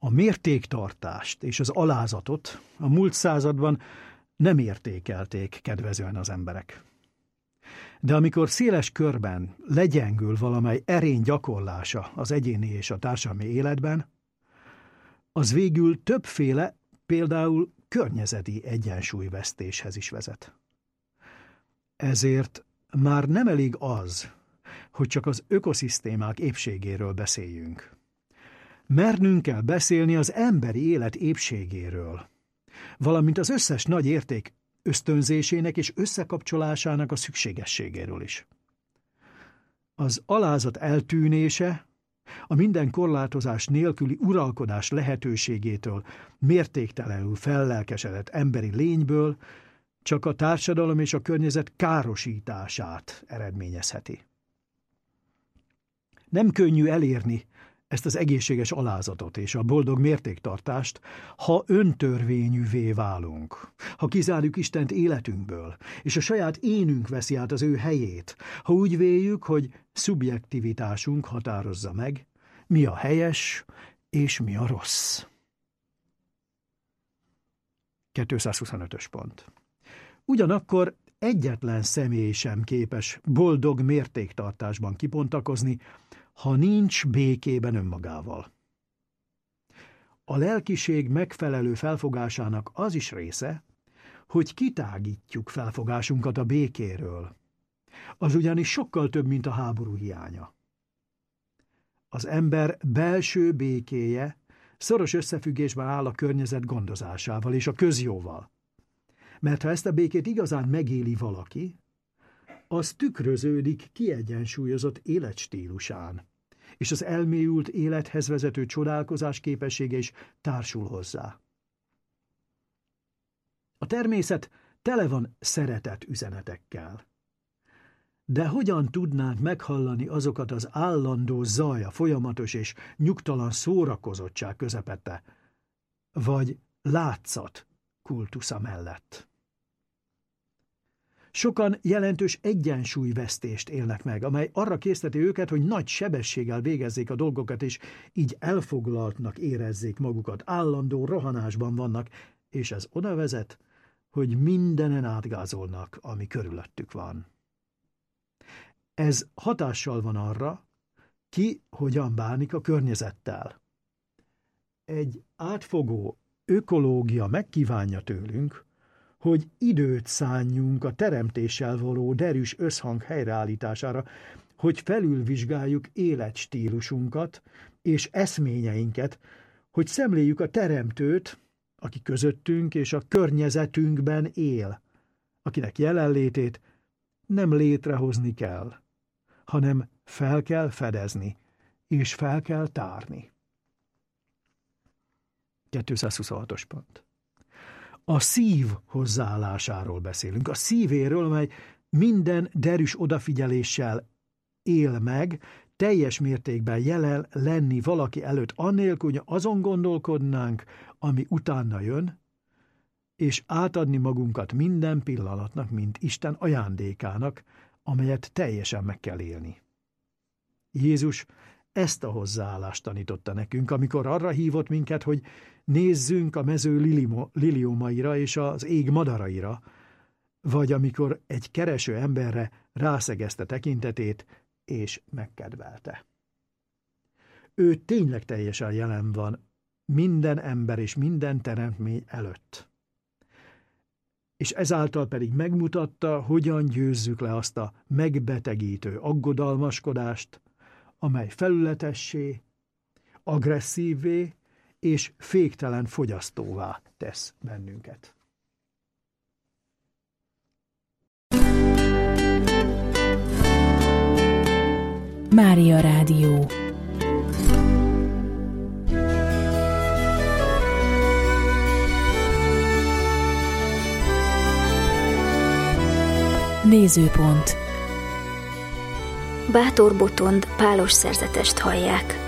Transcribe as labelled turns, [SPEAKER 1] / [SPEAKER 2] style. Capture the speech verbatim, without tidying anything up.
[SPEAKER 1] A mértéktartást és az alázatot a múlt században nem értékelték kedvezően az emberek. De amikor széles körben legyengül valamely erény gyakorlása az egyéni és a társadalmi életben, az végül többféle, például környezeti egyensúlyvesztéshez is vezet. Ezért már nem elég az, hogy csak az ökoszisztémák épségéről beszéljünk. Mernünk kell beszélni az emberi élet épségéről, valamint az összes nagy érték ösztönzésének és összekapcsolásának a szükségességéről is. Az alázat eltűnése, a minden korlátozás nélküli uralkodás lehetőségétől mértéktelenül fellelkesedett emberi lényből csak a társadalom és a környezet károsítását eredményezheti. Nem könnyű elérni ezt az egészséges alázatot és a boldog mértéktartást, ha öntörvényűvé válunk, ha kizárjuk Istent életünkből, és a saját énünk veszi át az ő helyét, ha úgy véljük, hogy szubjektivitásunk határozza meg, mi a helyes és mi a rossz. kétszázhuszonötös pont. Ugyanakkor egyetlen személy sem képes boldog mértéktartásban kibontakozni, ha nincs békében önmagával. A lelkiség megfelelő felfogásának az is része, hogy kitágítjuk felfogásunkat a békéről. Az ugyanis sokkal több, mint a háború hiánya. Az ember belső békéje szoros összefüggésben áll a környezet gondozásával és a közjóval. Mert ha ezt a békét igazán megéli valaki, az tükröződik kiegyensúlyozott életstílusán, és az elmélyült élethez vezető csodálkozás képessége is társul hozzá. A természet tele van szeretet üzenetekkel. De hogyan tudnánk meghallani azokat az állandó zaj, a folyamatos és nyugtalan szórakozottság közepette, vagy látszat kultusza mellett? Sokan jelentős egyensúlyvesztést élnek meg, amely arra készteti őket, hogy nagy sebességgel végezzék a dolgokat, és így elfoglaltnak érezzék magukat, állandó rohanásban vannak, és ez oda vezet, hogy mindenen átgázolnak, ami körülöttük van. Ez hatással van arra, ki hogyan bánik a környezettel. Egy átfogó ökológia megkívánja tőlünk, hogy időt szánjunk a teremtéssel való derűs összhang helyreállítására, hogy felülvizsgáljuk életstílusunkat és eszményeinket, hogy szemléljük a teremtőt, aki közöttünk és a környezetünkben él, akinek jelenlétét nem létrehozni kell, hanem fel kell fedezni, és fel kell tárni. kétszázhuszonhatos pont. A szív hozzáállásáról beszélünk, a szívéről, amely minden derűs odafigyeléssel él meg, teljes mértékben jelen lenni valaki előtt, annélkül, hogy azon gondolkodnánk, ami utána jön, és átadni magunkat minden pillanatnak, mint Isten ajándékának, amelyet teljesen meg kell élni. Jézus ezt a hozzáállást tanította nekünk, amikor arra hívott minket, hogy nézzünk a mező liliómaira és az ég madaraira, vagy amikor egy kereső emberre rászegezte tekintetét, és megkedvelte. Ő tényleg teljesen jelen van minden ember és minden teremtmény előtt. És ezáltal pedig megmutatta, hogyan győzzük le azt a megbetegítő aggodalmaskodást, amely felületessé, agresszívvé és féktelen fogyasztóvá tesz bennünket.
[SPEAKER 2] Mária Rádió. Nézőpont.
[SPEAKER 3] Bátor Botond pálos szerzetest hallják.